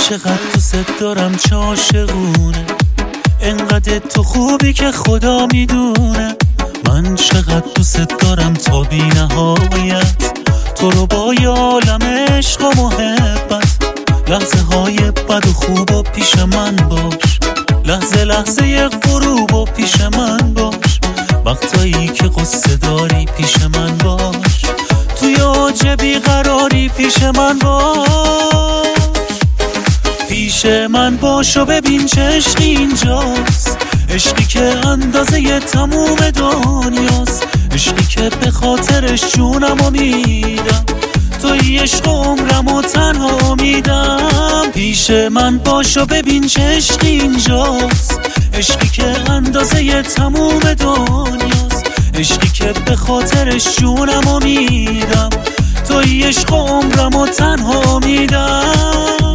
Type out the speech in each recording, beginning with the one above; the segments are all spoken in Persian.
چقدر دوست دارم چه عاشقونه، انقدر تو خوبی که خدا میدونه. من چقدر دوست دارم تا بی نهایت، تو رو با یه عالم عشق و محبت. لحظه های بد و خوب و پیش من باش، لحظه لحظه غروب و پیش من باش. وقتایی که قصه داری پیش من باش، توی اوج بیقراری پیش من باش. پیش من باش و ببین چه عشقی اینجاست، عشقی که اندازه تموم دنیاست، عشقی که به خاطرش جونمو میدم، توی عشق عمرمو تنها میدم. پیش من باش و ببین چه عشقی اینجاست، عشقی که اندازه تموم دنیاست، عشقی که به خاطرش جونمو میدم، توی عشق عمرمو تنها میدم.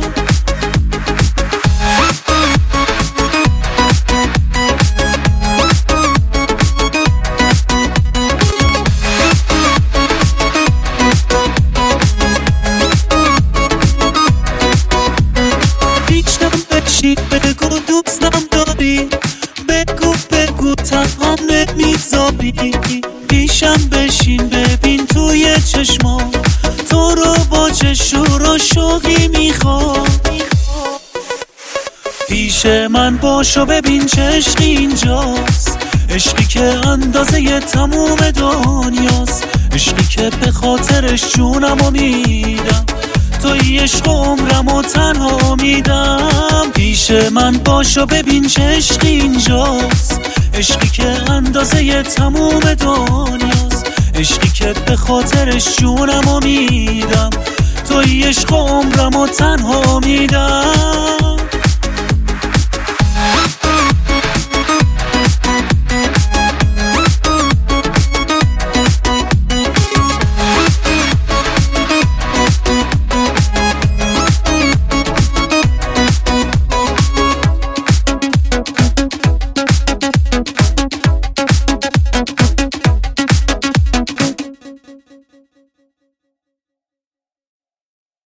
بگو دوستم داری، بگو تنها نمیذاری. پیشم بشین ببین توی چشمام، تو رو با چه شور و شوقی میخوام. پیش من باش و ببین چه عشقی اینجاست، عشقی که اندازه تموم دنیاست، عشقی که به خاطرش جونمو میدم، توی عشق عمرمو تنها میدم. پیش من باش و ببین چه عشقی اینجاست، عشقی که اندازه تموم دنیاست، عشقی که به خاطرش جونمو میدم، توی عشق عمرمو تنها میدم.